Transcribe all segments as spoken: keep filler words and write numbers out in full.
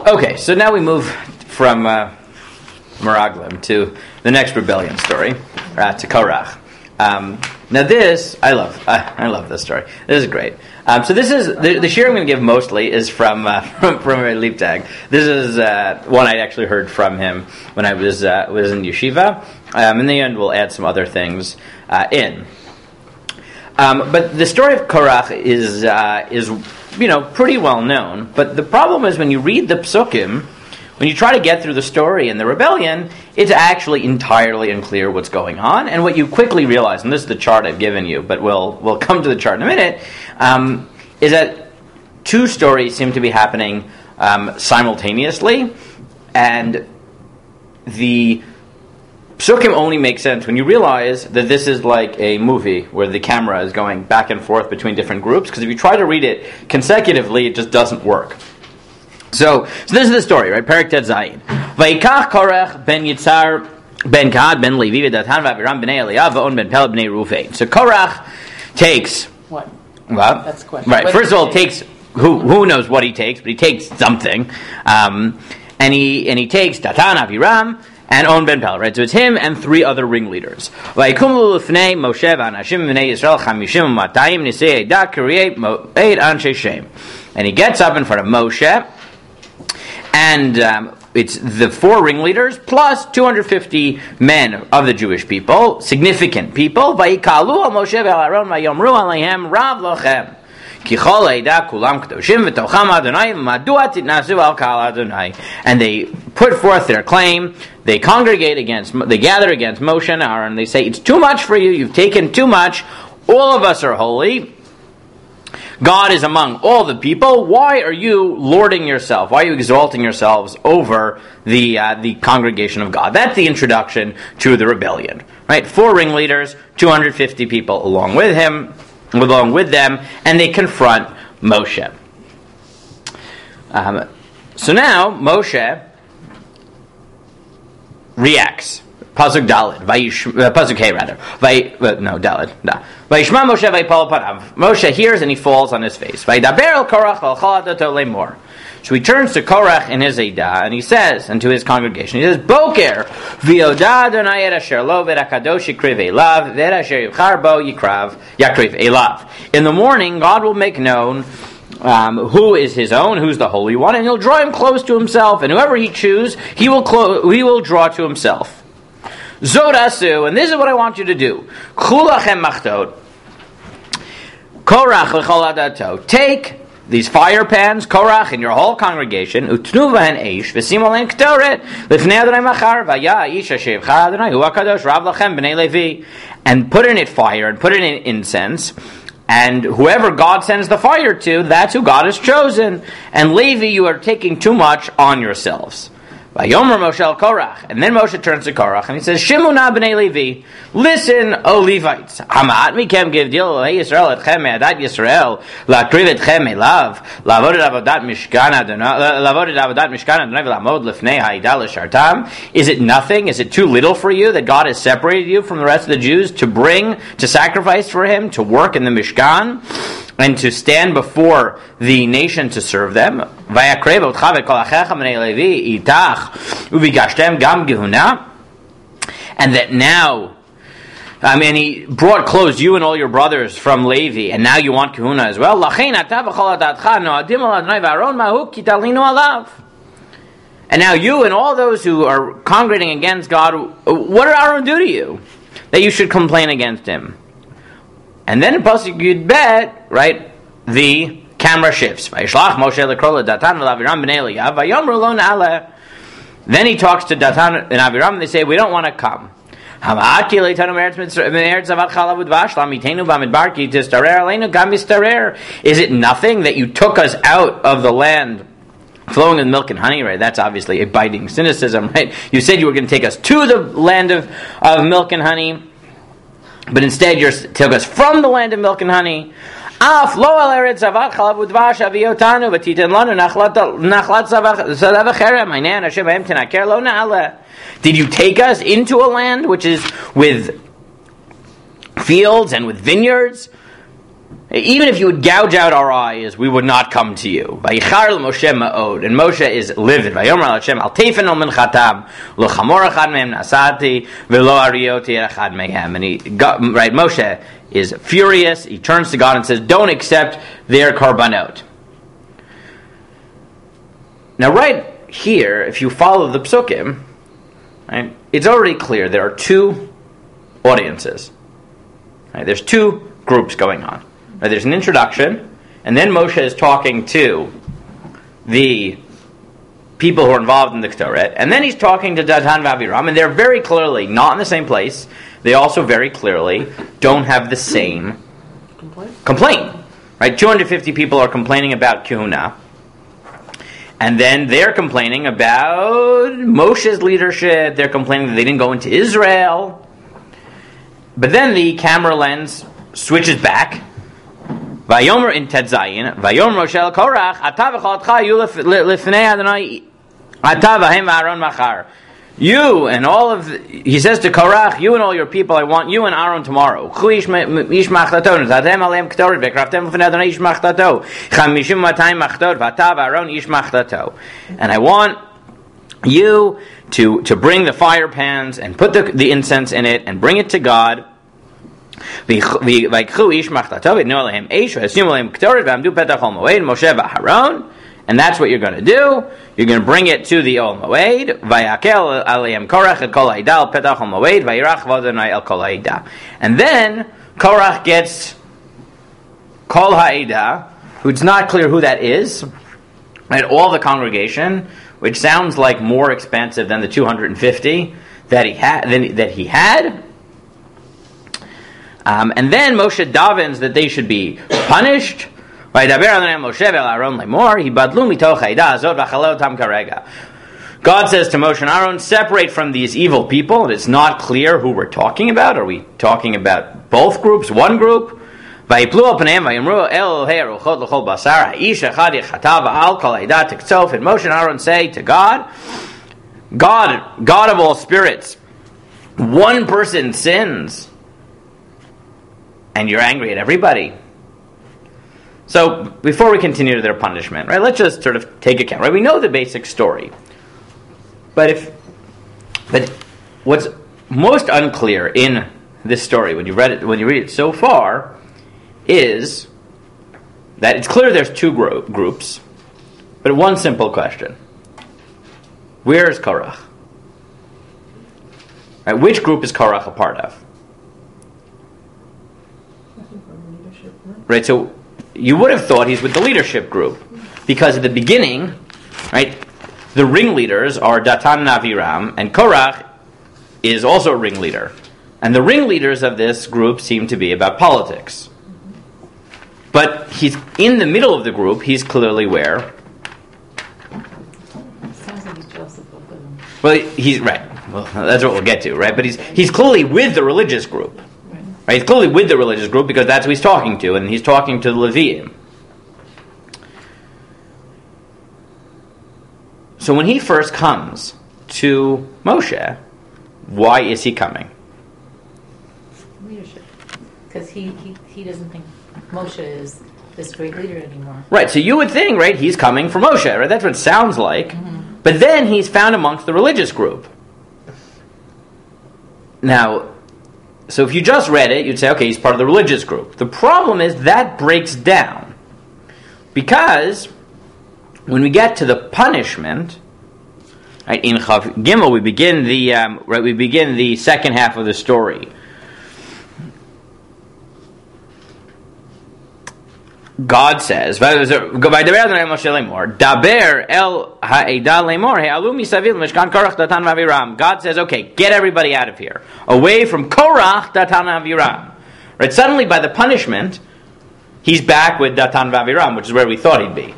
Okay, so now we move from uh, Meraglim to the next rebellion story, uh, to Korach. Um, now this, I love. Uh, I love this story. This is great. Um, so this is the, the shir I'm going to give mostly is from uh, from from Leibtag. This is uh, one I actually heard from him when I was uh, was in yeshiva. Um, in the end, we'll add some other things uh, in. Um, but the story of Korach is uh, is you know pretty well known. But the problem is when you read the psukim, when you try to get through the story and the rebellion, it's actually entirely unclear what's going on. And what you quickly realize, and this is the chart I've given you, but we'll we'll come to the chart in a minute, um, is that two stories seem to be happening um, simultaneously, and the psukim only make sense when you realize that this is like a movie where the camera is going back and forth between different groups, because if you try to read it consecutively, it just doesn't work. So, so this is the story, right? Perek Tet Zayin. Vayikach Korach ben Yitzhar ben Gad ben Levi v'Datan v'Aviram b'nei Eliyav v'on ben Peled b'nei Ruvain. So Korach takes what? What? That's the question. Right. What First of all, takes who who knows what he takes, but he takes something, um, and he and he takes Datan, Aviram, and On ben Peled. Right. So it's him and three other ringleaders. Vayikumlu l'fnei Moshe v'anashim b'nei Yisrael chamishim u'matayim nisei edah kiriyei moed anshe Shem. And he gets up in front of Moshe. And um, it's the four ringleaders plus two hundred fifty men of the Jewish people, significant people. Vayikalu al Moshe ve'Aaron vayomru aleihem rav lochem ki chol eidah kulam kedoshim v'tocham Adonai v'madua titnasu al kal Adonai. And they put forth their claim. They congregate against, they gather against Moshe and Aaron. They say, "It's too much for you. You've taken too much. All of us are holy. God is among all the people. Why are you lording yourself? Why are you exalting yourselves over the uh, the congregation of God?" That's the introduction to the rebellion, right? Four ringleaders, two hundred fifty people along with him, along with them, and they confront Moshe. Um, so now Moshe reacts. Pasuk Daled, Vayish, uh, Pasuk Hey rather, Vay, uh, no Daled, no. Vayishma Moshe Vayipol Panav. Moshe hears and he falls on his face. Vayidaber el Korach v'alchal adato lemor. So he turns to Korach in his Eidah and he says, and to his congregation, he says, Boker v'yoda Adonai et asher lo v'et hakadosh yikriv elav v'et asher yivchar bo yikrav yakriv elav. In the morning, God will make known Um, who is his own, who's the Holy One, and he'll draw him close to himself, and whoever he chooses, he will clo- he will draw to himself. Zodasu, and this is what I want you to do. Chulachem machtot. Korach l'chol adato. Take these fire pans, Korach, and your whole congregation, utnu v'hen eish, v'simu len k'toret, l'fnei Adonai machar, v'ya ish asher yivchar Adonai, hu hakadosh, rav lachem b'nei Levi. And put in it fire, and put in it incense, and whoever God sends the fire to, that's who God has chosen. And Levi, you are taking too much on yourselves. Vayomer Moshe el Korach. And then Moshe turns to Korach and he says, Shimuna b'nei Levi, listen, O Levites. Hamat mikem givdil l'hei Yisrael etchem me'adat Yisrael, la'akriv etchem elav, la'avod et avodat mishkan Adonai, la'avod et avodat mishkan Adonai v'la'amod l'fnei ha'ida l'shartam. Is it nothing? Is it too little for you that God has separated you from the rest of the Jews to bring, to sacrifice for Him, to work in the Mishkan, and to stand before the nation to serve them? Vayakrev otcha v'kol achecha b'nei Levi itach uvigashtem gam gehuna. And that now, I mean, he brought close you and all your brothers from Levi, and now you want kahuna as well. Lachein ata v'chol adatcha noadim al Adonai v'Aaron mahu ki talinu alav. And now you and all those who are congregating against God, what did Aaron do to you that you should complain against him? And then in Pasuk Yud Bet, right, the camera shifts. Vayishlach Moshe lekro Datan v'Aviram b'nei Eliyav vayomru lo na'aleh. Then he talks to Datan and Aviram, and they say, we don't want to come. Is it nothing that you took us out of the land flowing with milk and honey? Right, that's obviously a biting cynicism, right? You said you were going to take us to the land of, of milk and honey, but instead you took us from the land of milk and honey. Af lo al eretz zavat chalav udvash aviyotanu v'titen lanu nachlat nachlat zavav cherem aynan Hashem b'hem tenaker lo na'aleh. Did you take us into a land which is with fields and with vineyards? Even if you would gouge out our eyes, we would not come to you. Vayichar Moshe ma'od, and Moshe is livid. Vayomer Hashem al teifen al minchatam lo chamor echad mehem nasati velo arioti echad mehem. And he, right, Moshe is furious. He turns to God and says, "Don't accept their karbanot." Now, right here, if you follow the psukim, right, it's already clear there are two audiences. Right, there's two groups going on. Right, there's an introduction, and then Moshe is talking to the people who are involved in the Ketoret, and then he's talking to Datan v'Aviram, and they're very clearly not in the same place. They also very clearly don't have the same complaint. complaint. Right, two hundred fifty people are complaining about Kehuna, and then they're complaining about Moshe's leadership. They're complaining that they didn't go into Israel. But then the camera lens switches back. Vayomer in Ted Zayin, Vayomer Moshe el Korach, Ata v'cholotcha yu lifnei Adonai, Ata v'hem v'Aaron machar. You and all of, the, he says to Korach, you and all your people, I want you and Aaron tomorrow. Chu ish machtato, Zatem aleim k'toret, v'kraftem l'fnei Adonai ish machtato, chamishim matayim machtot, v'ata v'Aaron ish machtato. And I want you to, to bring the fire pans and put the, the incense in it and bring it to God. And that's what you're going to do. You're going to bring it to the Ol Moed. And then Korach gets Kol Ha'edah, who's not clear who that is, and all the congregation, which sounds like more expansive than the two hundred fifty that he had. That he had. Um, and then Moshe davens that they should be punished. God says to Moshe and Aaron, separate from these evil people. And it's not clear who we're talking about. Are we talking about both groups, one group? And Moshe and Aaron say to God, God, God of all spirits, one person sins, and you're angry at everybody. So, before we continue to their punishment, right, let's just sort of take account, right? We know the basic story. But if, but what's most unclear in this story, when you read it, when you read it so far, is that it's clear there's two gro- groups, but one simple question: where is Korach? Right, which group is Korach a part of? Right, so you would have thought he's with the leadership group, because at the beginning, right, the ringleaders are Datan and Aviram, and Korach is also a ringleader. And the ringleaders of this group seem to be about politics. But he's in the middle of the group, he's clearly where? Sounds like he's jealous of both of them. Well, he's, right, well, that's what we'll get to, right? But he's he's clearly with the religious group. Right, he's clearly with the religious group because that's who he's talking to, and he's talking to the Leviim. So when he first comes to Moshe, why is he coming? Leadership. Because he, he, he doesn't think Moshe is this great leader anymore. Right, so you would think, right, he's coming for Moshe, right? That's what it sounds like. Mm-hmm. But then he's found amongst the religious group. Now, so if you just read it, you'd say, okay, he's part of the religious group. The problem is that breaks down. Because when we get to the punishment, right, in Chav Gimel, we begin the um, right, we begin the second half of the story. God says, Daber el ha'edah lemor he'alu misaviv mishkan Korach Datan v'Aviram. God says, okay, get everybody out of here, away from Korach, Datan v'Aviram. Right? Suddenly, by the punishment, he's back with Datan v'Aviram, which is where we thought he'd be.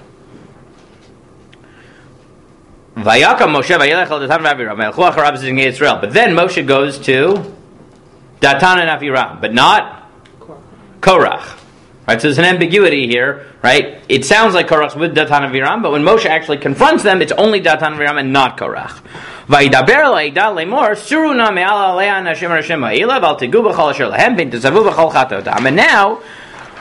Vayakam Moshe vayelech el Datan v'Aviram elchu acharav zingei Yisrael. But then Moshe goes to Datan and Aviram, but not Korach. Right, so there's an ambiguity here, right? It sounds like Korach's with Datan and Aviram, but when Moshe actually confronts them, it's only Datan and Aviram and not Korach. Vaydaber la'edah lemor suruna me'ala alea nashim rashim ha'ila v'al tigu b'chol asher lahem v'intazavu b'chol chatotam. And now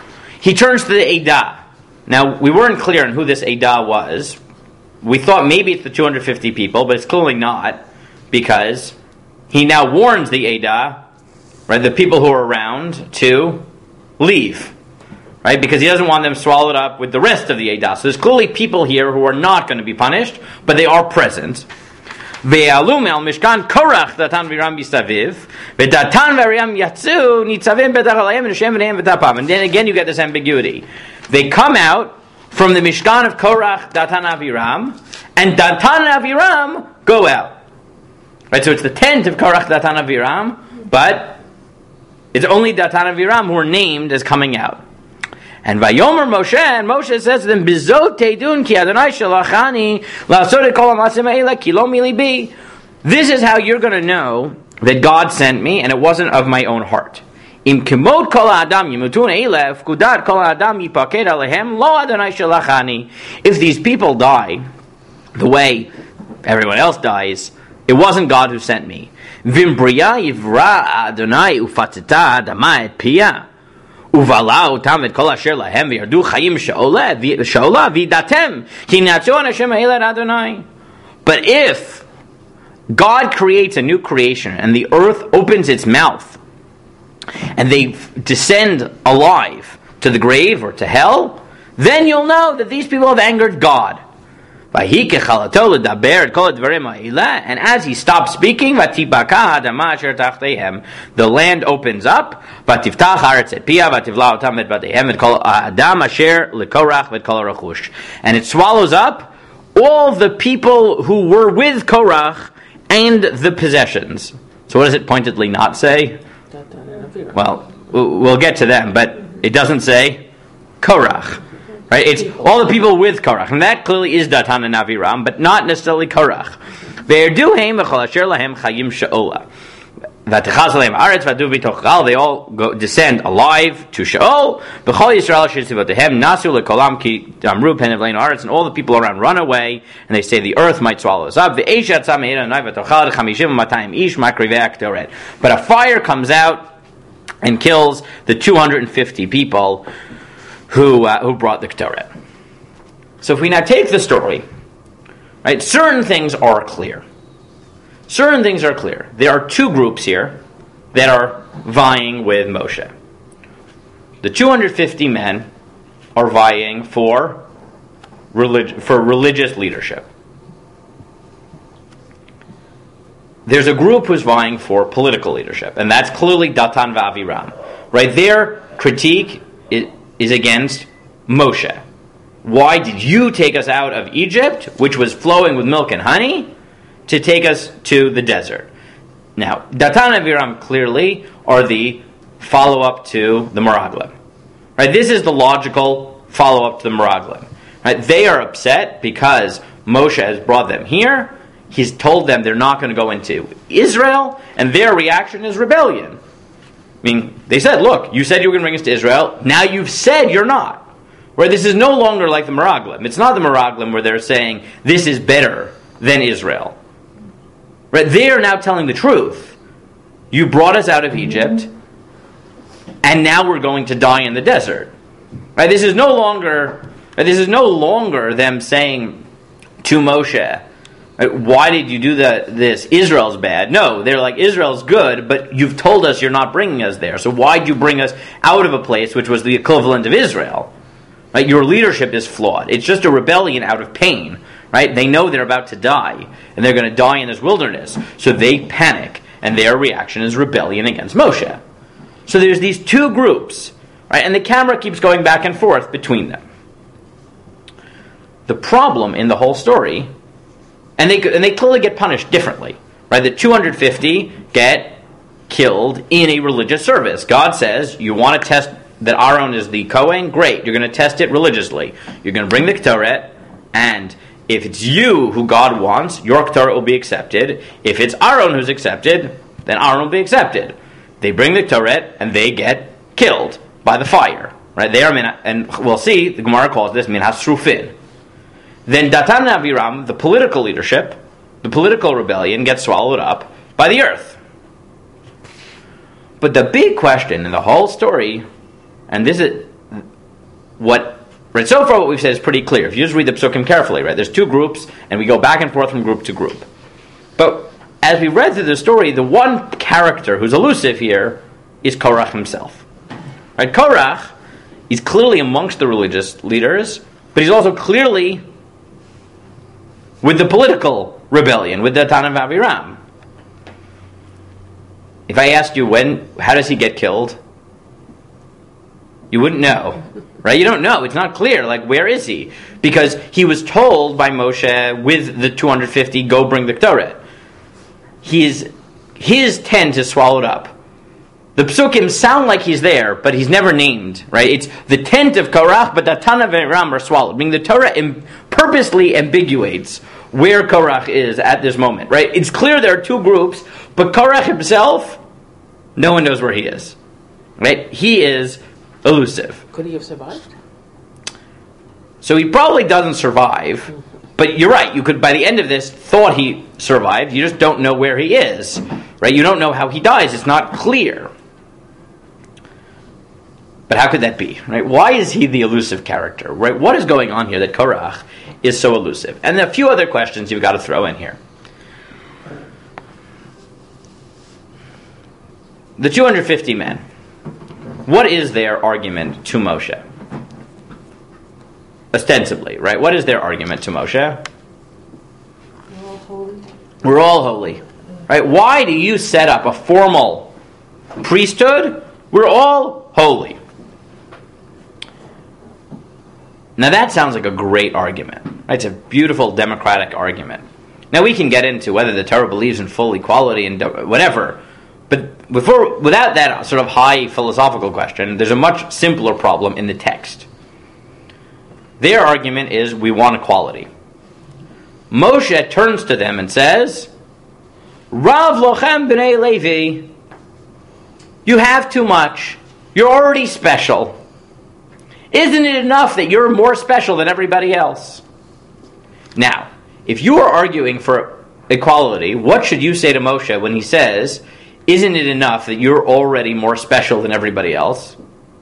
he turns to the Eidah. Now, we weren't clear on who this Eidah was. We thought maybe it's the two hundred fifty people, but it's clearly not, because he now warns the Eidah, right, the people who are around, to leave, right, because he doesn't want them swallowed up with the rest of the Eidah. So there's clearly people here who are not going to be punished, but they are present. Ve'alum el mishkan korach datan v'ram bisaviv ve'datan v'ram yatzu nitzavim betach alayim v'shem v'neim v'tapam. And then again you get this ambiguity. They come out from the mishkan of Korach, Datan, Aviram, and Datan and Aviram go out. Right, so it's the tent of Korach, Datan, Aviram, but it's only Datan and Aviram who are named as coming out. And Vayomer Moshe, and Moshe says to them, Bizot teidun ki Adonai shalachani la'asot et kol ha'masim ha'ela ki lo milibi. This is how you're going to know that God sent me, and it wasn't of my own heart. Im kemot kol ha'adam yimutun eilef kudat kol ha'adam yipaked alehem lo Adonai shalachani. If these people die the way everyone else dies, it wasn't God who sent me. Vim briya yivra Adonai ufatzita adama et piyah. Uvala utam et kol asher lahem v'yardu chayim she'olah v'datem ki natzu an Hashem ha'elad Adonai. But if God creates a new creation and the earth opens its mouth and they descend alive to the grave or to hell, then you'll know that these people have angered God. And as he stops speaking, the land opens up, and it swallows up all the people who were with Korach and the possessions. So what does it pointedly not say? Well, we'll get to them, but it doesn't say Korach. Right? It's all the people with Korach, and that clearly is Datan and Aviram, but not necessarily Korach. They all go, descend alive to Sheol. And all the people around run away, and they say the earth might swallow us up. But a fire comes out and kills the two hundred fifty people who uh, who brought the Ketoret. So if we now take the story, right, certain things are clear. Certain things are clear. There are two groups here that are vying with Moshe. The two hundred fifty men are vying for relig- for religious leadership. There's a group who's vying for political leadership, and that's clearly Datan v'Aviram. Right, their critique is, is against Moshe. Why did you take us out of Egypt, which was flowing with milk and honey, to take us to the desert? Now, Datan and Aviram clearly are the follow-up to the Meraglim. Right, this is the logical follow-up to the Meraglim. Right, they are upset because Moshe has brought them here. He's told them they're not going to go into Israel, and their reaction is rebellion. I mean, they said, look, you said you were going to bring us to Israel. Now you've said you're not. Right? This is no longer like the Meraglim. It's not the Meraglim where they're saying, this is better than Israel. Right? They are now telling the truth. You brought us out of Egypt, and now we're going to die in the desert. Right? This is no longer, this is no longer them saying to Moshe, why did you do the, this? Israel's bad. No, they're like, Israel's good, but you've told us you're not bringing us there. So why'd you bring us out of a place which was the equivalent of Israel? Right? Your leadership is flawed. It's just a rebellion out of pain. Right? They know they're about to die, and they're going to die in this wilderness. So they panic, and their reaction is rebellion against Moshe. So there's these two groups, right? And the camera keeps going back and forth between them. The problem in the whole story, and they and they clearly get punished differently, right? The two hundred fifty get killed in a religious service. God says, you want to test that Aaron is the Kohen? Great, you're going to test it religiously. You're going to bring the Ketoret, and if it's you who God wants, your Ketoret will be accepted. If it's Aaron who's accepted, then Aaron will be accepted. They bring the Ketoret, and they get killed by the fire, right? They are mina, and we'll see, the Gemara calls this Minhas Srufin. Then Datan and Aviram, the political leadership, the political rebellion, gets swallowed up by the earth. But the big question in the whole story, and this is what, right, so far what we've said is pretty clear. If you just read the psukim carefully, right, there's two groups, and we go back and forth from group to group. But as we read through the story, the one character who's elusive here is Korach himself. Right, Korach is clearly amongst the religious leaders, but he's also clearly with the political rebellion, with the Datan of Aviram. If I asked you when, how does he get killed? You wouldn't know, right? You don't know. It's not clear. Like, where is he? Because he was told by Moshe with the two hundred fifty, go bring the Ktoret. His, his tent is swallowed up. The psukim sound like he's there, but he's never named, right? It's the tent of Korach, but the Datan of Aviram are swallowed. Meaning the Torah im- purposely ambiguates where Korach is at this moment, right? It's clear there are two groups, but Korach himself, no one knows where he is, right? He is elusive. Could he have survived? So he probably doesn't survive, but you're right. You could, by the end of this, thought he survived. You just don't know where he is, right? You don't know how he dies. It's not clear. But how could that be, right? Why is he the elusive character, right? What is going on here that Korach is so elusive? And a few other questions you've got to throw in here. The two hundred fifty men. What is their argument to Moshe? Ostensibly, right? What is their argument to Moshe? We're all holy. We're all holy, right? Why do you set up a formal priesthood? We're all holy. Now that sounds like a great argument. Right? It's a beautiful democratic argument. Now we can get into whether the Torah believes in full equality and whatever, but before, without that sort of high philosophical question, there's a much simpler problem in the text. Their argument is we want equality. Moshe turns to them and says, Rav lochem b'nei Levi, you have too much. You're already special. Isn't it enough that you're more special than everybody else? Now, if you are arguing for equality, what should you say to Moshe when he says, isn't it enough that you're already more special than everybody else?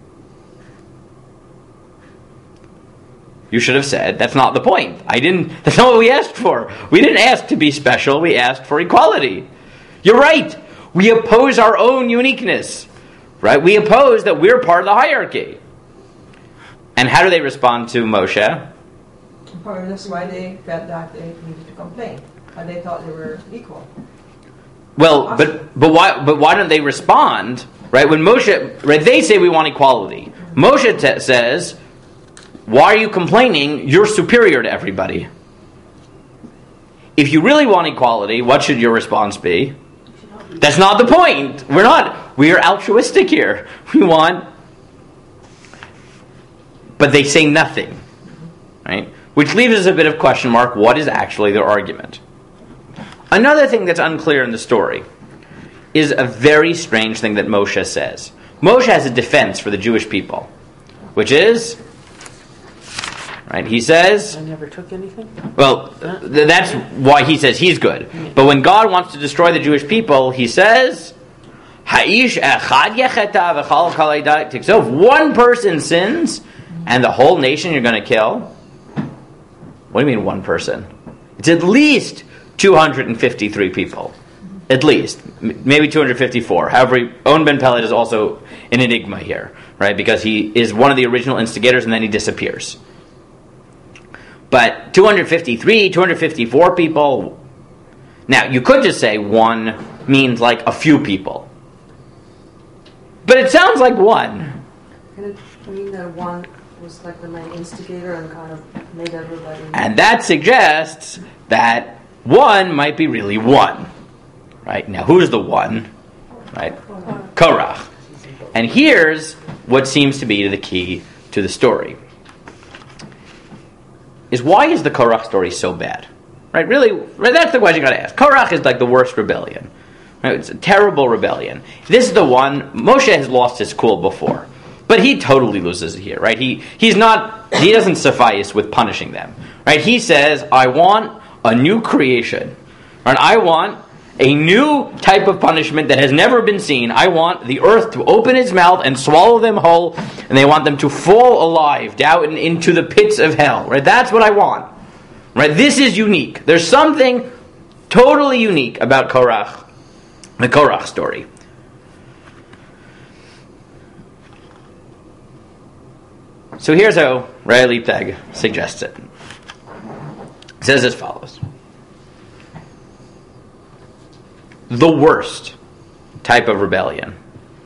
You should have said, that's not the point. I didn't, that's not what we asked for. We didn't ask to be special, we asked for equality. You're right. We oppose our own uniqueness. Right? We oppose that we're part of the hierarchy. And how do they respond to Moshe? Probably that's why they felt that they needed to complain. And they thought they were equal. Well, but but why but why don't they respond? Right? When Moshe, right, they say we want equality. Moshe t- says, why are you complaining? You're superior to everybody. If you really want equality, what should your response be? That's not the point. We're not. We are altruistic here. We want. But they say nothing, right? Which leaves us a bit of question mark. What is actually their argument? Another thing that's unclear in the story is a very strange thing that Moshe says. Moshe has a defense for the Jewish people, which is, right? He says, I never took anything. Well, th- that's why he says he's good. But when God wants to destroy the Jewish people, he says, "Ha'ish echad yecheta v'chal kalei da'atik." So if one person sins and the whole nation you're going to kill, what do you mean one person? It's at least two hundred fifty-three people. At least. M- maybe two hundred fifty-four. However, Owen Ben Pellet is also an enigma here, right? Because he is one of the original instigators and then he disappears. But two hundred fifty-three, two hundred fifty-four people. Now, you could just say one means like a few people. But it sounds like one. Can it mean that one was like the main instigator and kind of made everybody... And that suggests that one might be really one. Right? Now, who's the one? Right? Korach. And here's what seems to be the key to the story. Is why is the Korach story so bad? Right? Really, right, that's the question you got to ask. Korach is like the worst rebellion. Right? It's a terrible rebellion. This is the one, Moshe has lost his cool before. But he totally loses it here, right? He he's not, he doesn't suffice with punishing them. Right? He says, I want a new creation. Right? I want, a new type of punishment that has never been seen. I want the earth to open its mouth and swallow them whole, and they want them to fall alive down into the pits of hell. Right? That's what I want. Right? This is unique. There's something totally unique about Korach, the Korach story. So here's how Ray Liebtag suggests it. It says as follows. The worst type of rebellion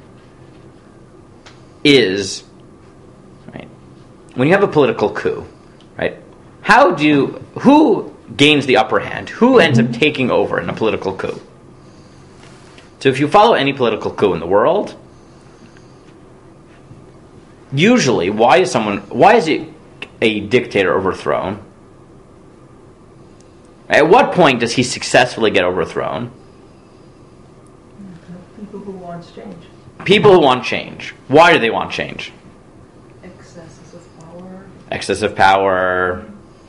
is, right, when you have a political coup, right? How do you, who gains the upper hand? Who ends up taking over in a political coup? So if you follow any political coup in the world, usually, why is someone, why is it a dictator overthrown? At what point does he successfully get overthrown? People who want change. People who want change. Why do they want change? Excesses of power. Excessive power.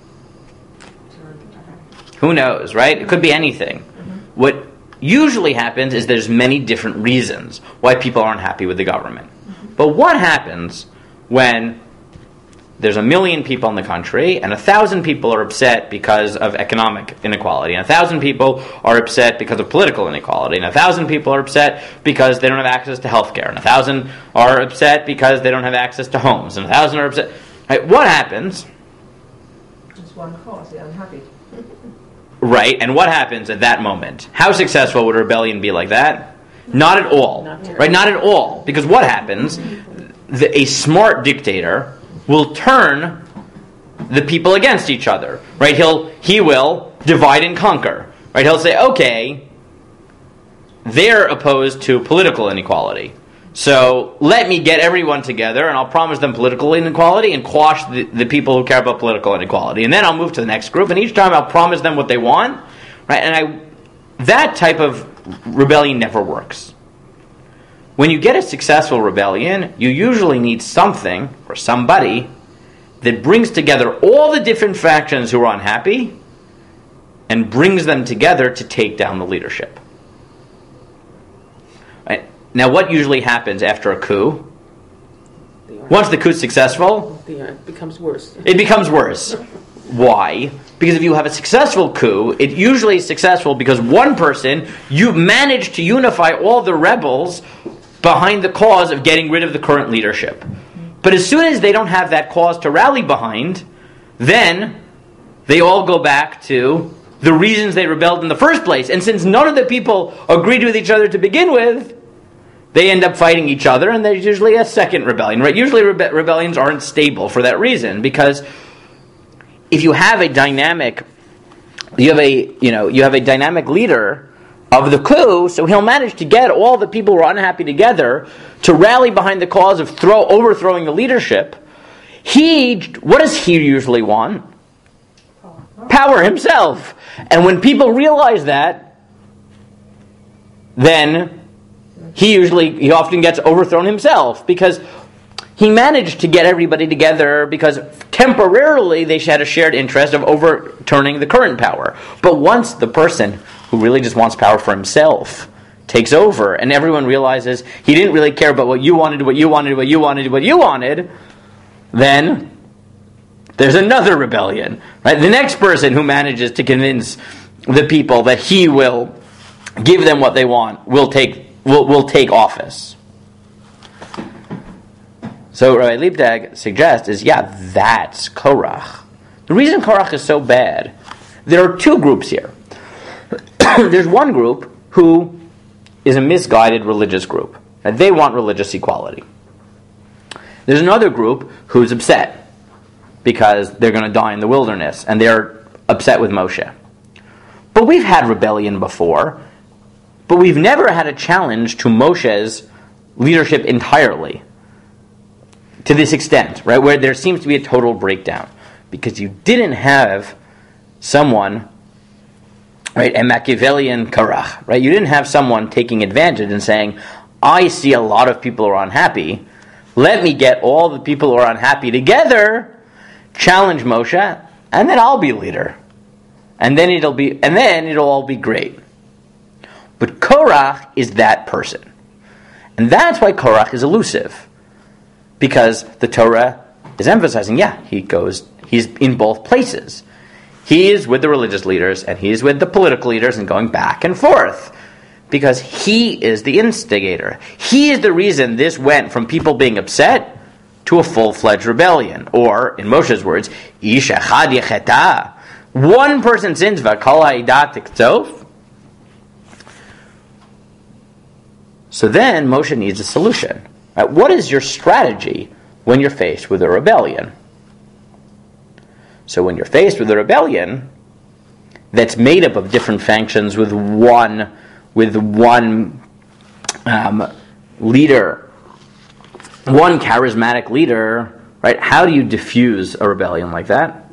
Who knows, right? It could be anything. Mm-hmm. What usually happens is there's many different reasons why people aren't happy with the government. Mm-hmm. But what happens when there's a million people in the country and a thousand people are upset because of economic inequality, and a thousand people are upset because of political inequality, and a thousand people are upset because they don't have access to health care, and a thousand are upset because they don't have access to homes, and a thousand are upset. Right? What happens? Just one cause, they're unhappy. Right, and what happens at that moment? How successful would a rebellion be like that? Not at all. Not really. Right, not at all. Because what happens? The, a smart dictator will turn the people against each other. Right, he'll he will divide and conquer. Right, he'll say, okay, they're opposed to political inequality, so let me get everyone together and I'll promise them political inequality and quash the, the people who care about political inequality. And then I'll move to the next group, and each time I'll promise them what they want. Right? And I, that type of rebellion never works. When you get a successful rebellion, you usually need something or somebody that brings together all the different factions who are unhappy and brings them together to take down the leadership. Right? Now, what usually happens after a coup? Once the coup's successful, It becomes worse. it becomes worse. Why? Because if you have a successful coup, it usually is successful because one person, you manage to unify all the rebels behind the cause of getting rid of the current leadership. But as soon as they don't have that cause to rally behind, then they all go back to the reasons they rebelled in the first place. And since none of the people agreed with each other to begin with, they end up fighting each other, and there's usually a second rebellion. Right? Usually rebe- rebellions aren't stable for that reason, because if you have a dynamic, you have a you know you have a dynamic leader of the coup, so he'll manage to get all the people who are unhappy together to rally behind the cause of throw overthrowing the leadership. He, what does he usually want? Power himself. And when people realize that, then he usually, he often gets overthrown himself, because he managed to get everybody together because temporarily they had a shared interest of overturning the current power. But once the person who really just wants power for himself takes over, and everyone realizes he didn't really care about what you wanted, what you wanted, what you wanted, what you wanted, then there's another rebellion. Right? The next person who manages to convince the people that he will give them what they want will take will will take office. So Rabbi Liebtag suggests is, yeah, that's Korach. The reason Korach is so bad, there are two groups here. There's one group who is a misguided religious group, and they want religious equality. There's another group who's upset because they're going to die in the wilderness, and they're upset with Moshe. But we've had rebellion before, but we've never had a challenge to Moshe's leadership entirely, to this extent, right, where there seems to be a total breakdown, because you didn't have someone, right, a Machiavellian Korach, right? You didn't have someone taking advantage and saying, I see a lot of people who are unhappy, let me get all the people who are unhappy together, challenge Moshe, and then I'll be leader. And then it'll be and then it'll all be great. But Korach is that person. And that's why Korach is elusive. Because the Torah is emphasizing, yeah, he goes, he's in both places. He is with the religious leaders and he is with the political leaders and going back and forth. Because he is the instigator. He is the reason this went from people being upset to a full-fledged rebellion. Or, in Moshe's words, Ish echad yecheta. One person sins, v'kol ha'idat tiktov. So then Moshe needs a solution. Right? What is your strategy when you're faced with a rebellion? So when you're faced with a rebellion that's made up of different factions with one with one um, leader, one charismatic leader, right? How do you diffuse a rebellion like that?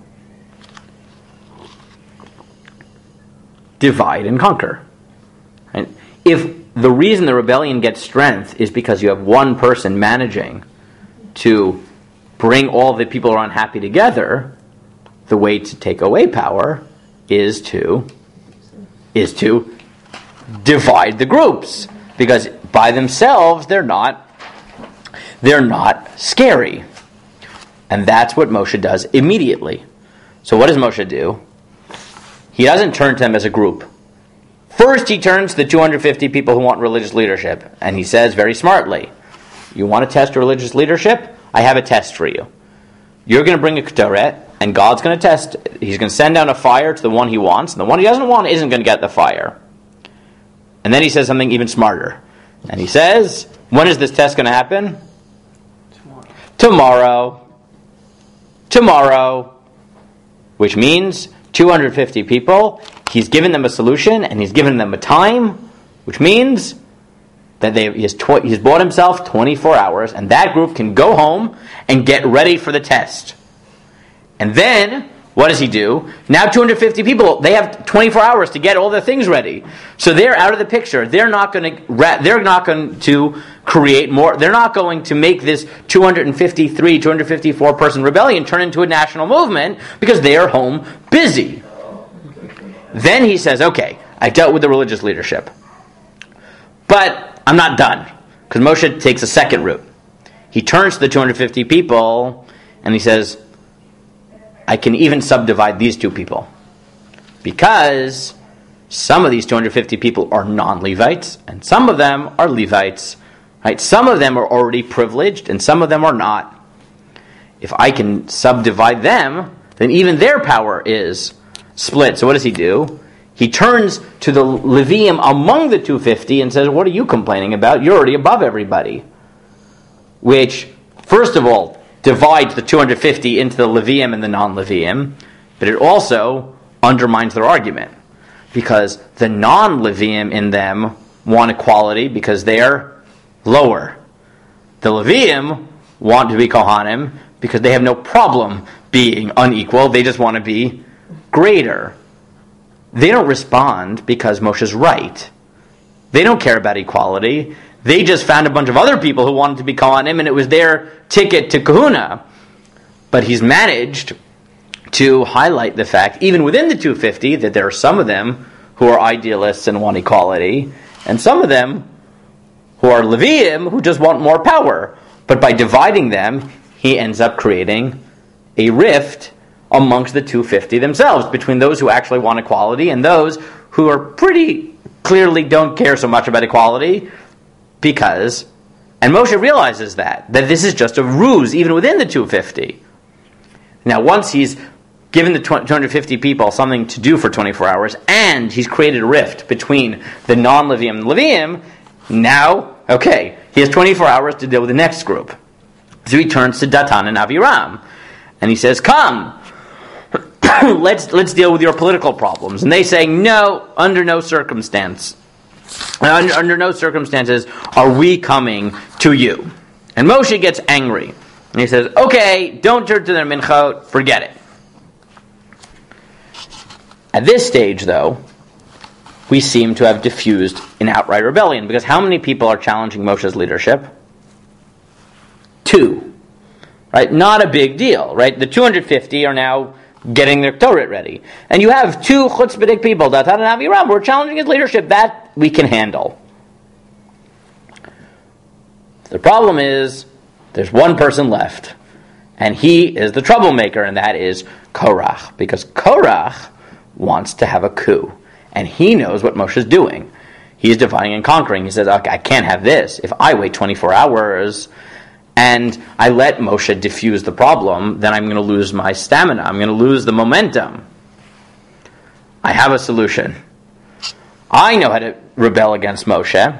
Divide and conquer. Right? If the reason the rebellion gets strength is because you have one person managing to bring all the people who are unhappy together, the way to take away power is to is to divide the groups, because by themselves they're not they're not scary. And that's what Moshe does immediately. So what does Moshe do? He doesn't turn to them as a group. First he turns to the two hundred fifty people who want religious leadership, and he says very smartly, you want to test religious leadership? I have a test for you. You're going to bring a ketoret, and God's going to test. He's going to send down a fire to the one he wants, and the one he doesn't want isn't going to get the fire. And then he says something even smarter. And he says, when is this test going to happen? Tomorrow. Tomorrow. Tomorrow. Which means two hundred fifty people. He's given them a solution, and he's given them a time, which means that they, he has tw- he's bought himself twenty-four hours, and that group can go home and get ready for the test. And then, what does he do? Now two hundred fifty people, they have twenty-four hours to get all their things ready. So they're out of the picture. They're not going to they're not going to create more. They're not going to make this two hundred fifty-three, two hundred fifty-four person rebellion turn into a national movement, because they are home busy. Then he says, okay, I dealt with the religious leadership. But I'm not done, because Moshe takes a second route. He turns to the two hundred fifty people and he says, I can even subdivide these two people, because some of these two hundred fifty people are non-Levites and some of them are Levites. Right? Some of them are already privileged and some of them are not. If I can subdivide them, then even their power is split. So what does he do? He turns to the Leviim among the two hundred fifty and says, what are you complaining about? You're already above everybody. Which, first of all, divides the two hundred fifty into the Leviim and the non-Leviim, but it also undermines their argument, because the non-Leviim in them want equality because they're lower. The Leviim want to be Kohanim because they have no problem being unequal. They just want to be greater. They don't respond because Moshe's right. They don't care about equality. They just found a bunch of other people who wanted to be Kohanim, and it was their ticket to Kahuna. But he's managed to highlight the fact, even within the two hundred fifty, that there are some of them who are idealists and want equality, and some of them who are Leviim who just want more power. But by dividing them, he ends up creating a rift amongst the two hundred fifty themselves, between those who actually want equality and those who are pretty clearly don't care so much about equality, because, and Moshe realizes that, that this is just a ruse even within the two hundred fifty. Now once he's given the two hundred fifty people something to do for twenty-four hours, and he's created a rift between the non-Leviim and Leviim, now, okay, he has twenty-four hours to deal with the next group. So he turns to Datan and Aviram, and he says, come, let's let's deal with your political problems. And they say, no, under no circumstance. Under, under no circumstances are we coming to you. And Moshe gets angry. And he says, okay, don't turn to their minchot, forget it. At this stage, though, we seem to have diffused an outright rebellion, because how many people are challenging Moshe's leadership? Two. Right? Not a big deal, right? The two hundred fifty are now getting their Torah ready. And you have two chutzpahdik people, Datan and Aviram, who are challenging his leadership. That we can handle. The problem is, there's one person left, and he is the troublemaker, and that is Korach, because Korach wants to have a coup, and he knows what Moshe is doing. He's dividing and conquering. He says, okay, I can't have this. If I wait twenty-four hours and I let Moshe diffuse the problem, then I'm going to lose my stamina. I'm going to lose the momentum. I have a solution. I know how to rebel against Moshe.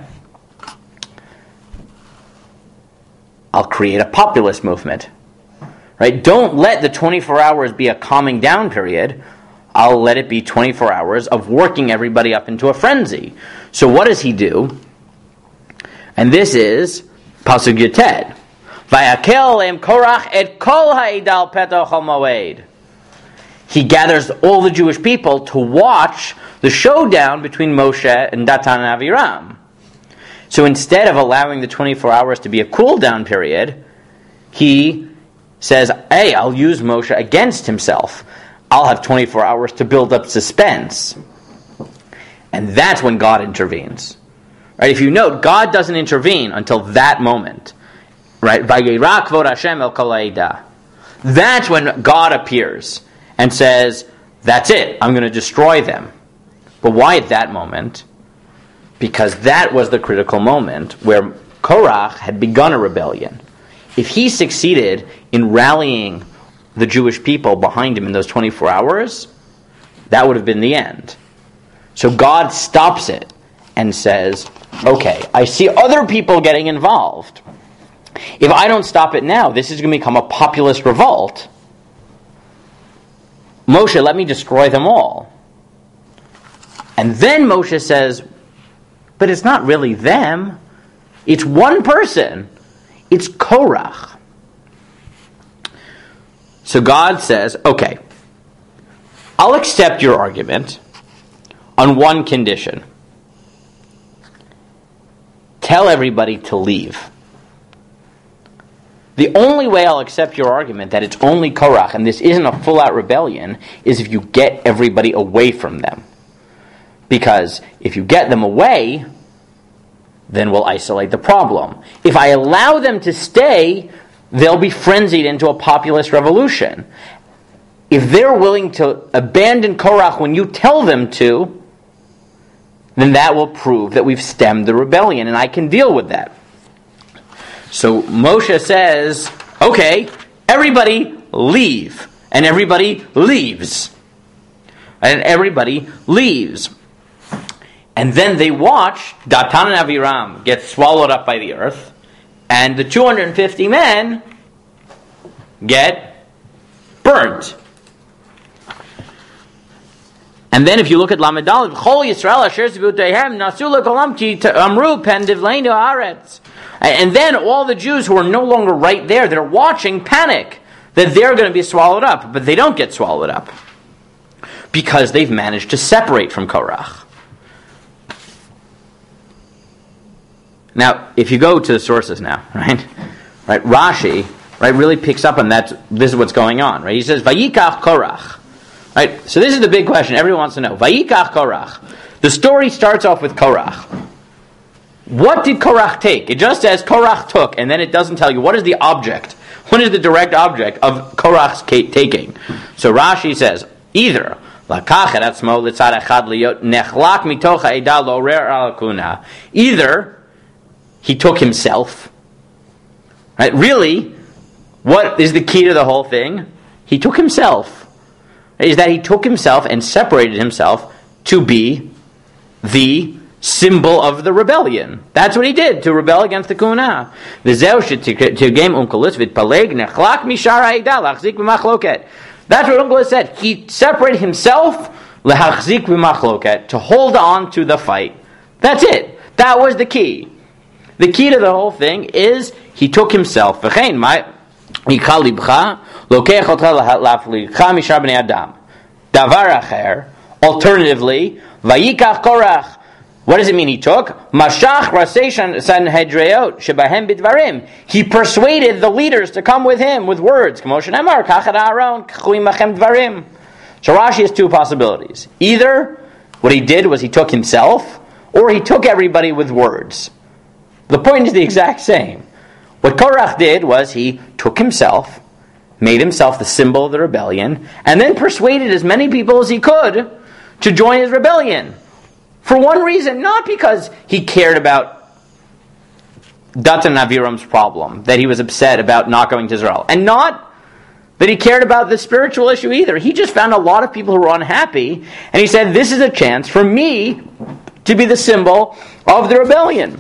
I'll create a populist movement. Right? Don't let the twenty-four hours be a calming down period. I'll let it be twenty-four hours of working everybody up into a frenzy. So what does he do? And this is Pasuk Yoted. Vayakel em Korach et kol ha'edal petoch ha'moed. He gathers all the Jewish people to watch the showdown between Moshe and Datan and Aviram. So instead of allowing the twenty-four hours to be a cool down period, he says, hey, I'll use Moshe against himself. I'll have twenty-four hours to build up suspense. And that's when God intervenes. Right? If you note, God doesn't intervene until that moment. Right? Vayera kvod Hashem el kol ha'edah. That's when God appears and says, that's it, I'm going to destroy them. But why at that moment? Because that was the critical moment where Korach had begun a rebellion. If he succeeded in rallying the Jewish people behind him in those twenty-four hours, that would have been the end. So God stops it and says, okay, I see other people getting involved. If I don't stop it now, this is going to become a populist revolt. Moshe, let me destroy them all. And then Moshe says, but it's not really them. It's one person. It's Korach. So God says, okay, I'll accept your argument on one condition. Tell everybody to leave. The only way I'll accept your argument that it's only Korach and this isn't a full-out rebellion is if you get everybody away from them. Because if you get them away, then we'll isolate the problem. If I allow them to stay, they'll be frenzied into a populist revolution. If they're willing to abandon Korach when you tell them to, then that will prove that we've stemmed the rebellion, and I can deal with that. So Moshe says, okay, everybody leave. And everybody leaves. And everybody leaves. And then they watch Datan and Aviram get swallowed up by the earth, and the two hundred fifty men get burnt. And then if you look at Lamed Daled, Chol Yisrael asher zivuteihem nasu lekolam ki amru pen divleinu haaretz. And then all the Jews who are no longer right there, they're watching, panic that they're going to be swallowed up, but they don't get swallowed up because they've managed to separate from Korach. Now, if you go to the sources now, right, right, Rashi, right, really picks up on that. This is what's going on, right? He says, "Vayikach Korach," right. So this is the big question everyone wants to know. Vayikach Korach. The story starts off with Korach. What did Korach take? It just says Korach took, and then it doesn't tell you what is the object. What is the direct object of Korach's taking? So Rashi says either lakach et atzmo litzad echad liyot nechlak mitoch ha'edah lo'orer al kuna. Either he took himself. Right? Really, what is the key to the whole thing? He took himself. Is that he took himself and separated himself to be the symbol of the rebellion. That's what he did, to rebel against the Kuna. That's what Unkelos said. He separated himself to hold on to the fight. That's it. That was the key. The key to the whole thing is he took himself. Alternatively, Vayikach Korach. What does it mean he took? Mashach rasei sanhedreot shebahem bidvarim. He persuaded the leaders to come with him with words. So Rashi has two possibilities. Either what he did was he took himself, or he took everybody with words. The point is the exact same. What Korach did was he took himself, made himself the symbol of the rebellion, and then persuaded as many people as he could to join his rebellion. For one reason, not because he cared about Datan and Aviram's problem, that he was upset about not going to Israel, and not that he cared about the spiritual issue either. He just found a lot of people who were unhappy, and he said, this is a chance for me to be the symbol of the rebellion.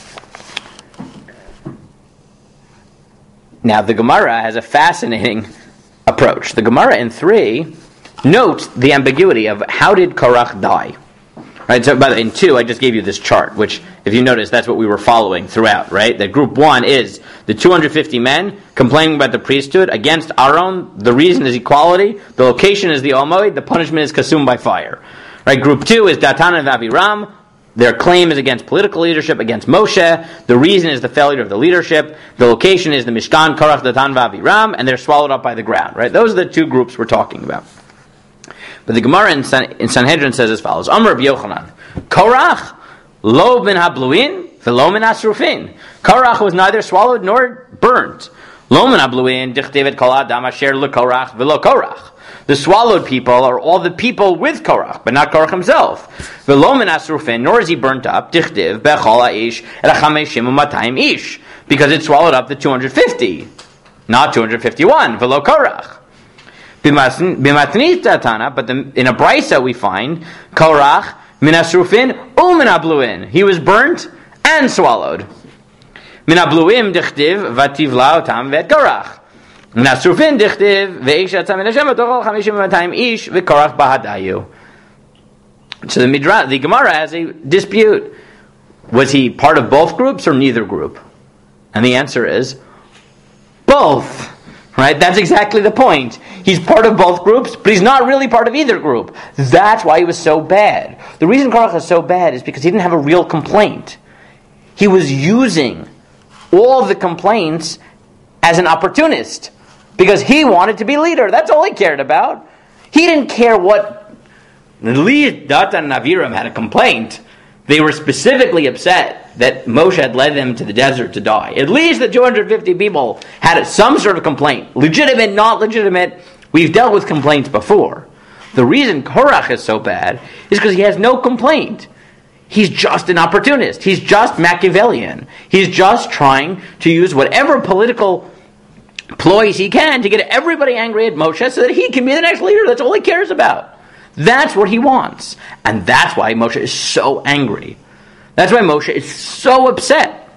Now, the Gemara has a fascinating approach. The Gemara in three notes the ambiguity of how did Korach die. Right. So, by the way, in two, I just gave you this chart, which, if you notice, that's what we were following throughout. Right. That group one is the two hundred fifty men complaining about the priesthood against Aaron. The reason is equality. The location is the Omoid. The punishment is consumed by fire. Right. Group two is Datan and Aviram. Their claim is against political leadership, against Moshe. The reason is the failure of the leadership. The location is the Mishkan, Korach, Datan, Aviram, and they're swallowed up by the ground. Right? Those are the two groups we're talking about. But the Gemara in, San, in Sanhedrin says as follows: Amar Rabbi Yochanan, Korach lo min habluin v'lo min asrufin. Korach was neither swallowed nor burnt. Lo min habluin dichtivet kol adam asher leKorach v'lo Korach. The swallowed people are all the people with Korach, but not Korach himself. V'lo min asrufin, nor is he burnt up. Dichtiv bechol ha'ish el chameshim u'matayim ish, because it swallowed up the two hundred fifty, not two hundred fifty-one. V'lo Korach. B'matnit Tatana, but the, in a brisa we find Korach min asrufin u min habluin. He was burnt and swallowed. Min habluim dichtiv vativla otam ve'et Korach. Min asrufin dichtiv ve'ish atzam min Hashem v'tochol chamishim v'matayim ish v'Korach bahadayu. So the Midrash, the Gemara has a dispute. Was he part of both groups or neither group? And the answer is both. Right? That's exactly the point. He's part of both groups, but he's not really part of either group. That's why he was so bad. The reason Korach is so bad is because he didn't have a real complaint. He was using all of the complaints as an opportunist because he wanted to be leader. That's all he cared about. He didn't care what... At least Datan and Aviram had a complaint. They were specifically upset that Moshe had led them to the desert to die. At least the two hundred fifty people had some sort of complaint. Legitimate, not legitimate. We've dealt with complaints before. The reason Korach is so bad is because he has no complaint. He's just an opportunist. He's just Machiavellian. He's just trying to use whatever political ploys he can to get everybody angry at Moshe so that he can be the next leader. That's all he cares about. That's what he wants. And that's why Moshe is so angry. That's why Moshe is so upset.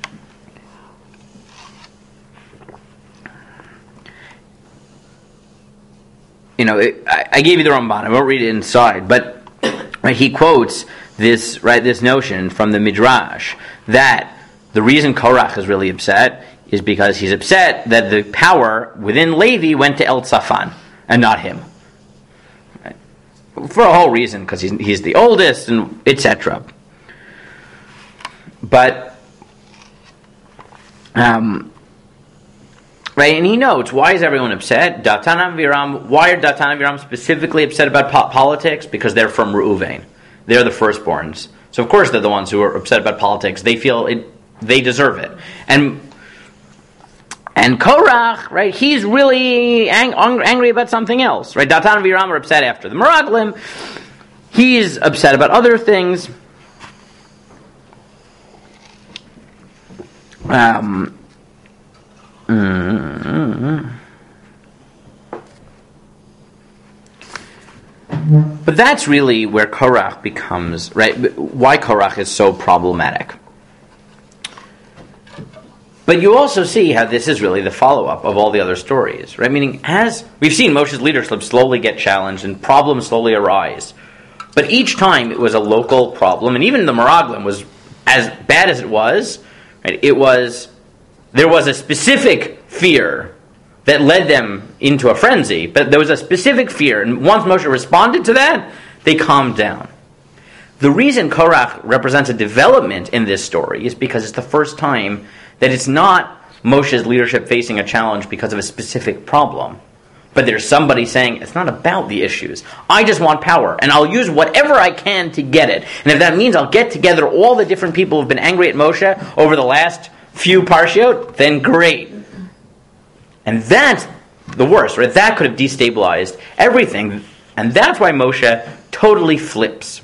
You know, it, I, I gave you the Ramban. I won't read it inside, but right, he quotes this right this notion from the Midrash that the reason Korach is really upset is because he's upset that the power within Levi went to El Tzafan and not him. For a whole reason, because he's, he's the oldest, and et cetera. But, um, right, and he notes, why is everyone upset? Datan and Aviram, why are Datan and Aviram specifically upset about po- politics? Because they're from Reuven. They're the firstborns. So of course they're the ones who are upset about politics. They feel it, they deserve it. And And Korach, right, he's really ang- angry about something else. Right, Datan and Aviram are upset after the Meraglim. He's upset about other things. Um, mm-hmm. But that's really where Korach becomes, right, why Korach is so problematic. But you also see how this is really the follow-up of all the other stories, right? Meaning, as we've seen Moshe's leadership slowly get challenged and problems slowly arise. But each time it was a local problem, and even the Meraglim was as bad as it was, right? It was, there was a specific fear that led them into a frenzy, but there was a specific fear, and once Moshe responded to that, they calmed down. The reason Korach represents a development in this story is because it's the first time that it's not Moshe's leadership facing a challenge because of a specific problem, But there's somebody saying, it's not about the issues. I just want power, and I'll use whatever I can to get it. And if that means I'll get together all the different people who've been angry at Moshe over the last few parshiot, then great. And that's the worst, right? That could have destabilized everything. And that's why Moshe totally flips.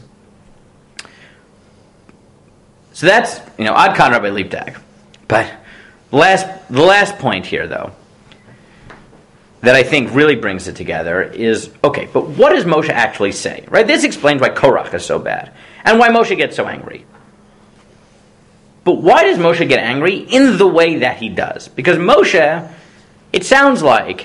So that's, you know, Ad Kan Rabbi Liebtag. But the last, the last point here, though, that I think really brings it together is, okay, but what does Moshe actually say? Right? This explains why Korach is so bad and why Moshe gets so angry. But why does Moshe get angry in the way that he does? Because Moshe, it sounds like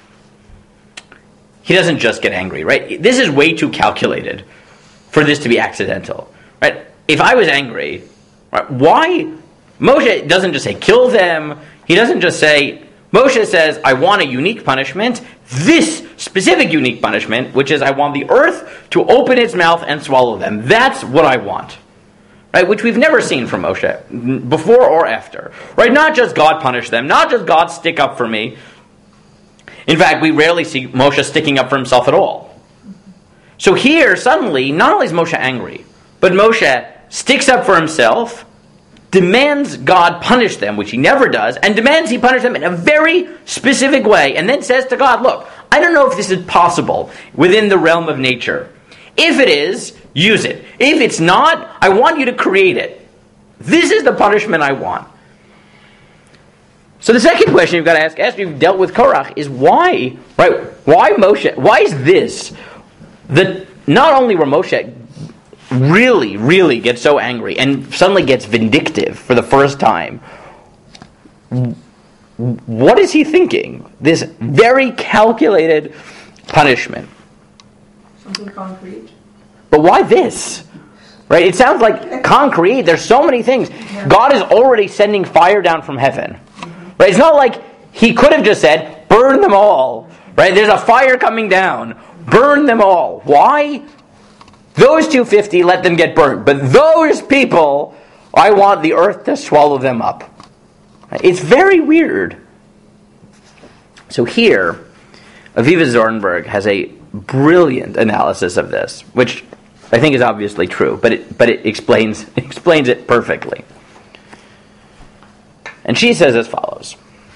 he doesn't just get angry, right? This is way too calculated for this to be accidental, right? If I was angry, right, why? Moshe doesn't just say, kill them. He doesn't just say, Moshe says, I want a unique punishment, this specific unique punishment, which is I want the earth to open its mouth and swallow them. That's what I want. Right? Which we've never seen from Moshe, before or after. Right? Not just God punish them, not just God stick up for me. In fact, we rarely see Moshe sticking up for himself at all. So here, suddenly, not only is Moshe angry, but Moshe sticks up for himself, demands God punish them, which he never does, and demands he punish them in a very specific way, and then says to God, look, I don't know if this is possible within the realm of nature. If it is, use it. If it's not, I want you to create it. This is the punishment I want. So the second question you've got to ask, after you've dealt with Korach, is why, right? Why Moshe? Why is this? The, not only were Moshe really, really gets so angry and suddenly gets vindictive for the first time. What is he thinking? This very calculated punishment. Something concrete. But why this? Right? It sounds like concrete. There's so many things. God is already sending fire down from heaven. Right? It's not like he could have just said, burn them all. Right? There's a fire coming down. Burn them all. Why? Those two hundred fifty, let them get burnt. But those people, I want the earth to swallow them up. It's very weird. So here, Aviva Zornberg has a brilliant analysis of this, which I think is obviously true, but it, but it explains, explains it perfectly. And she says as follows.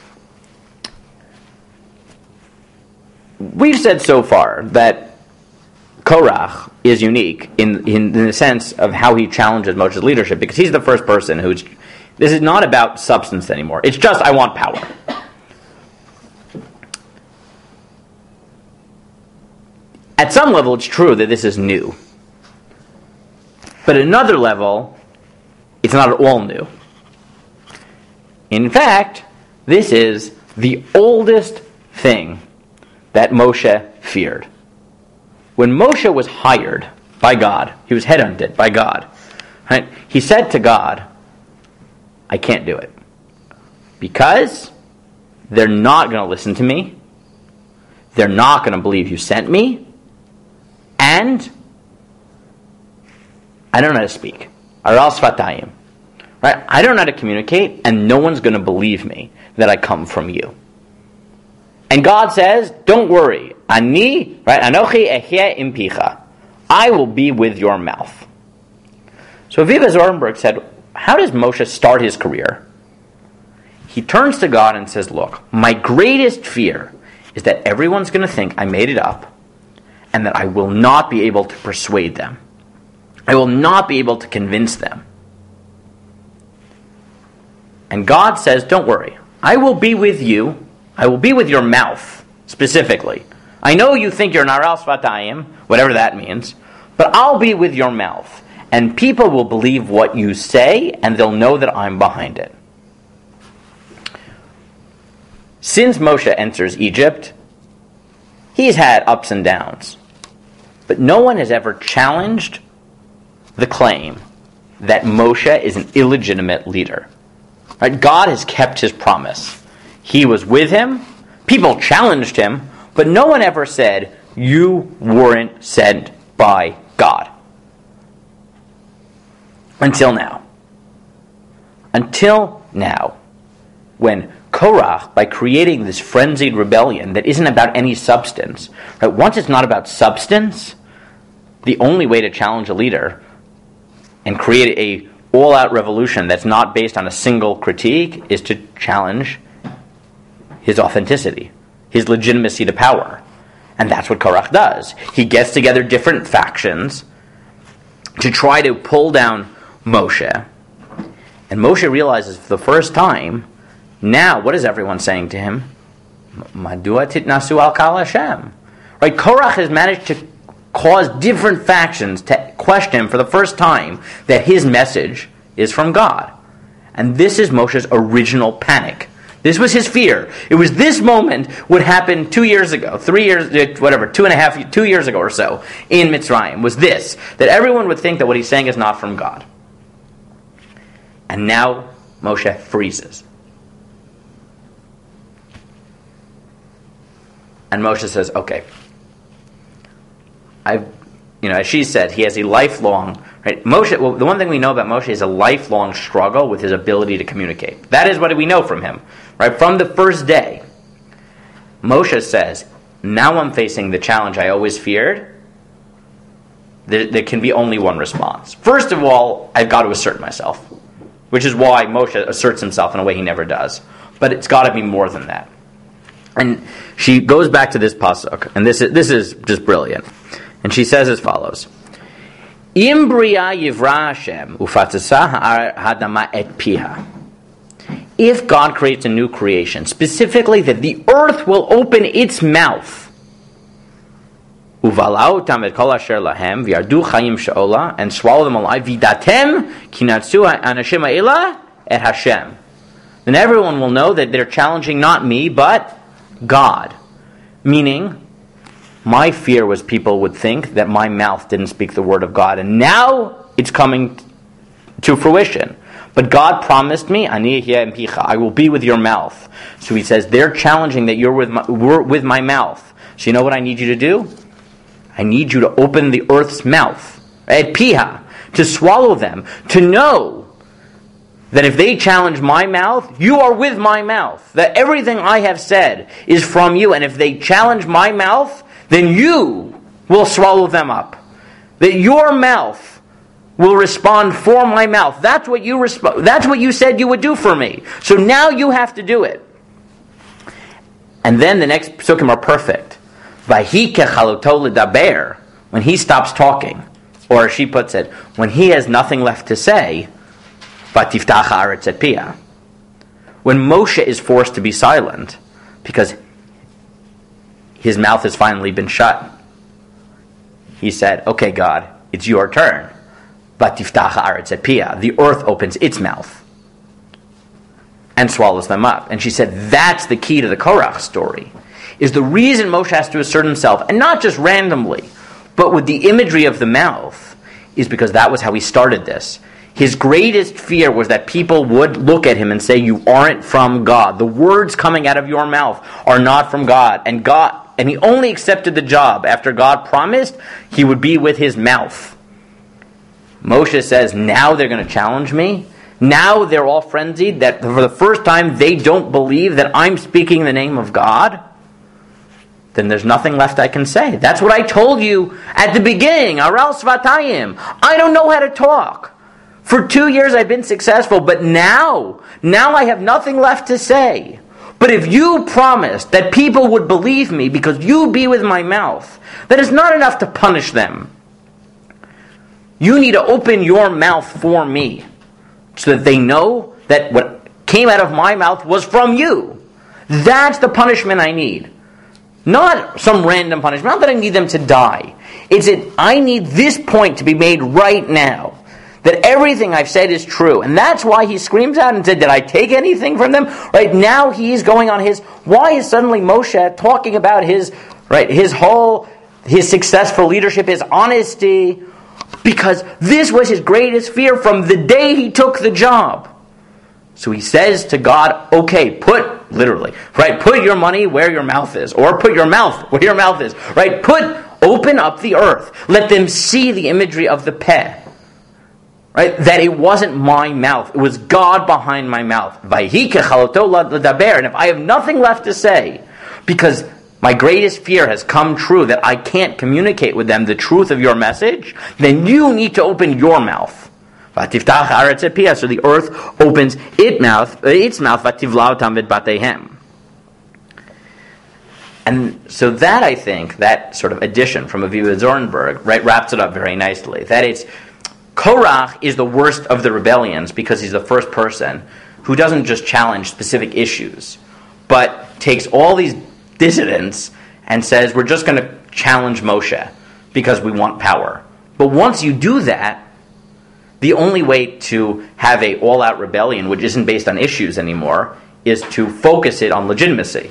We've said so far that Korach is unique in, in, in the sense of how he challenges Moshe's leadership, because he's the first person who's... This is not about substance anymore. It's just, I want power. At some level, it's true that this is new. But at another level, it's not at all new. In fact, this is the oldest thing that Moshe feared. When Moshe was hired by God, he was headhunted by God, right? He said to God, I can't do it. Because they're not going to listen to me. They're not going to believe you sent me. And I don't know how to speak. Aral Sfatayim. Right? I don't know how to communicate, and no one's going to believe me that I come from you. And God says, don't worry. Ani, right? Anochi ehye im picha. I will be with your mouth. So Aviva Zornberg said, how does Moshe start his career? He turns to God and says, look, my greatest fear is that everyone's going to think I made it up and that I will not be able to persuade them. I will not be able to convince them. And God says, don't worry. I will be with you. I will be with your mouth, specifically. I know you think you're an Aral Sfatayim, whatever that means, but I'll be with your mouth. And people will believe what you say, and they'll know that I'm behind it. Since Moshe enters Egypt, he's had ups and downs. But no one has ever challenged the claim that Moshe is an illegitimate leader. Right? God has kept his promise. He was with him. People challenged him. But no one ever said, you weren't sent by God. Until now. Until now. When Korach, by creating this frenzied rebellion that isn't about any substance, right? Once it's not about substance, the only way to challenge a leader and create a all-out revolution that's not based on a single critique is to challenge his authenticity, his legitimacy to power. And that's what Korach does. He gets together different factions to try to pull down Moshe. And Moshe realizes for the first time, now what is everyone saying to him? Madua titnasu al kal Hashem. Right? Korach has managed to cause different factions to question him for the first time that his message is from God. And this is Moshe's original panic. This was his fear. It was this moment would happen two years ago, three years, whatever, two and a half, two years ago or so in Mitzrayim, was this, that everyone would think that what he's saying is not from God. And now Moshe freezes. And Moshe says, okay, I've, you know, as she said, he has a lifelong, right? Moshe, well, the one thing we know about Moshe is a lifelong struggle with his ability to communicate. That is what we know from him, right? From the first day, Moshe says, now I'm facing the challenge I always feared. There, there can be only one response. First of all, I've got to assert myself, which is why Moshe asserts himself in a way he never does. But it's got to be more than that. And she goes back to this pasuk, and this is, this is just brilliant. And she says as follows: Im bria yivra Hashem ufatzasa ha'adama et piha. If God creates a new creation, specifically that the earth will open its mouth, uvalau tam et kol asher lahem v'yardu chayim she'ola, and swallow them alive, v'datem kinatsu anashim ha'ela et Hashem, then everyone will know that they're challenging not me, but God. Meaning, my fear was people would think that my mouth didn't speak the word of God, and now it's coming to fruition. But God promised me, Ani hiya impicha, I will be with your mouth. So he says, they're challenging that you're with my, we're with my mouth. So you know what I need you to do? I need you to open the earth's mouth, et piha, to swallow them, to know that if they challenge my mouth, you are with my mouth. That everything I have said is from you. And if they challenge my mouth, then you will swallow them up. That your mouth will respond for my mouth. That's what you resp- That's what you said you would do for me. So now you have to do it. And then the next psukim are perfect. Vahi kechaloto ledaber, when he stops talking, or as she puts it, when he has nothing left to say, vatiftach haaretz et pia. When Moshe is forced to be silent because his mouth has finally been shut, he said, okay, God, it's your turn. Vatiftach haaretz et pia. The earth opens its mouth and swallows them up. And she said, that's the key to the Korach story, is the reason Moshe has to assert himself, and not just randomly, but with the imagery of the mouth, is because that was how he started this. His greatest fear was that people would look at him and say, you aren't from God. The words coming out of your mouth are not from God. And God, and he only accepted the job after God promised he would be with his mouth. Moshe says, now they're going to challenge me. Now they're all frenzied that for the first time they don't believe that I'm speaking the name of God. Then there's nothing left I can say. That's what I told you at the beginning. Aral Svatayim. I don't know how to talk. For two years I've been successful, but now, now I have nothing left to say. But if you promised that people would believe me because you be with my mouth, that is not enough to punish them. You need to open your mouth for me so that they know that what came out of my mouth was from you. That's the punishment I need. Not some random punishment. Not that I need them to die. It's that I need this point to be made right now. That everything I've said is true. And that's why he screams out and said, did I take anything from them? Right now he's going on his, why is suddenly Moshe talking about his, right, his whole, his successful leadership, his honesty? Because this was his greatest fear from the day he took the job. So he says to God, okay, put, literally, right, put your money where your mouth is. Or put your mouth where your mouth is. Right, put, open up the earth. Let them see the imagery of the peh. right? That it wasn't my mouth. It was God behind my mouth. Vayhi kechaloto l'daber. And if I have nothing left to say, because my greatest fear has come true that I can't communicate with them the truth of your message, then you need to open your mouth. Vatiftach haaretz et piyah. So the earth opens its mouth, its mouth, vativla otam v'batehem. And so that, I think, that sort of addition from Aviva Zornberg, right, wraps it up very nicely. That it's, Korach is the worst of the rebellions because he's the first person who doesn't just challenge specific issues, but takes all these dissidents and says, we're just going to challenge Moshe because we want power. But once you do that, the only way to have a all-out rebellion, which isn't based on issues anymore, is to focus it on legitimacy.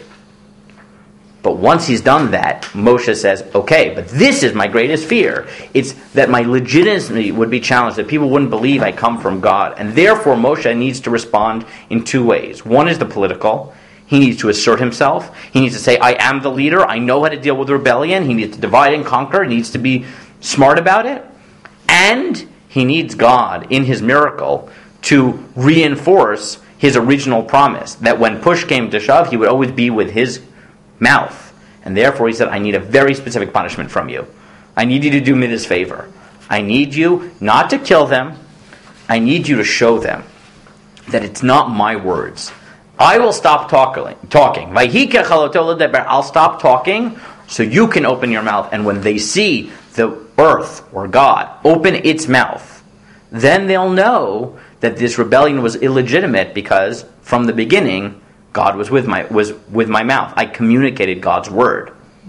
But once he's done that, Moshe says, okay, but this is my greatest fear. It's that my legitimacy would be challenged, that people wouldn't believe I come from God. And therefore, Moshe needs to respond in two ways. One is the political. He needs to assert himself. He needs to say, I am the leader. I know how to deal with rebellion. He needs to divide and conquer. He needs to be smart about it. And he needs God, in his miracle, to reinforce his original promise, that when push came to shove, he would always be with his mouth. And therefore he said, I need a very specific punishment from you. I need you to do me this favor. I need you not to kill them. I need you to show them that it's not my words. I will stop talking. talking. I'll stop talking so you can open your mouth. And when they see the earth or God open its mouth, then they'll know that this rebellion was illegitimate because from the beginning God was with my was with my mouth. I communicated God's word.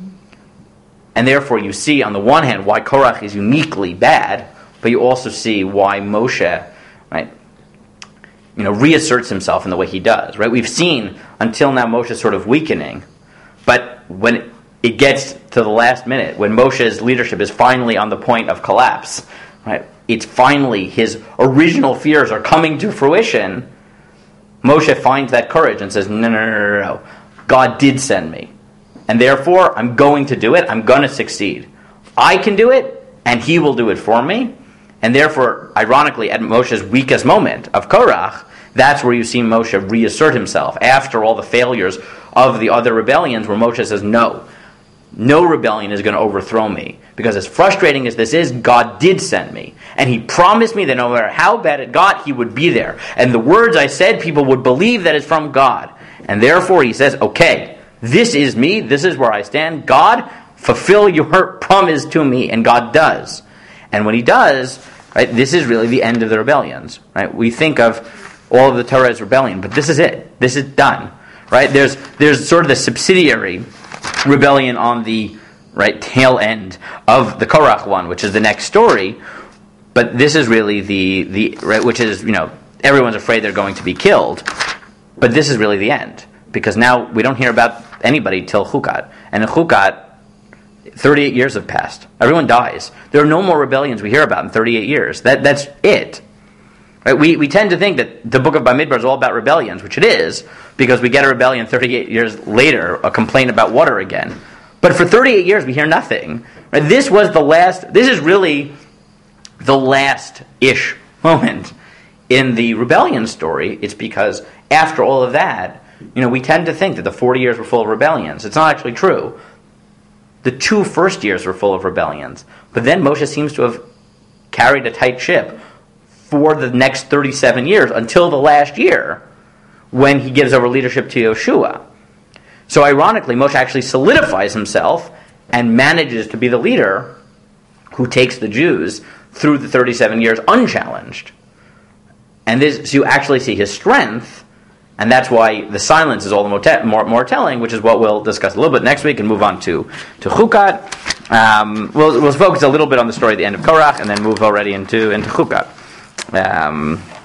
And therefore you see on the one hand why Korach is uniquely bad, but you also see why Moshe, right, you know, reasserts himself in the way he does. Right? We've seen until now Moshe sort of weakening, but when it gets to the last minute, when Moshe's leadership is finally on the point of collapse, right, it's finally his original fears are coming to fruition. Moshe finds that courage and says, no, no, no, no, no. God did send me. And therefore, I'm going to do it. I'm going to succeed. I can do it, and he will do it for me. And therefore, ironically, at Moshe's weakest moment of Korach, that's where you see Moshe reassert himself after all the failures of the other rebellions, where Moshe says, no, no rebellion is going to overthrow me. Because as frustrating as this is, God did send me. And he promised me that no matter how bad it got, he would be there. And the words I said, people would believe that it's from God. And therefore he says, okay, this is me, this is where I stand. God, fulfill your promise to me. And God does. And when he does, right, this is really the end of the rebellions. Right? We think of all of the Torah as rebellion, but this is it. This is done. Right? There's there's sort of the subsidiary rebellion on the right tail end of the Korach one, which is the next story. But this is really the the right, which is, you know, everyone's afraid they're going to be killed. But this is really the end, because now we don't hear about anybody till Chukat, and in Chukat, thirty-eight years have passed. Everyone dies. There are no more rebellions we hear about in thirty-eight years. That that's it. Right? We we tend to think that the book of Bamidbar is all about rebellions, which it is, because we get a rebellion thirty-eight years later, a complaint about water again. But for thirty-eight years, we hear nothing. Right? This was the last. This is really the last-ish moment in the rebellion story. It's because after all of that, you know, we tend to think that the forty years were full of rebellions. It's not actually true. The two first years were full of rebellions, but then Moshe seems to have carried a tight ship for the next thirty-seven years until the last year, when he gives over leadership to Yoshua. So ironically, Moshe actually solidifies himself and manages to be the leader who takes the Jews through the thirty-seven years unchallenged. And this, so you actually see his strength, and that's why the silence is all the more, te- more, more telling, which is what we'll discuss a little bit next week and move on to, to Chukat. Um, we'll, we'll focus a little bit on the story at the end of Korach and then move already into, into Chukat. Um,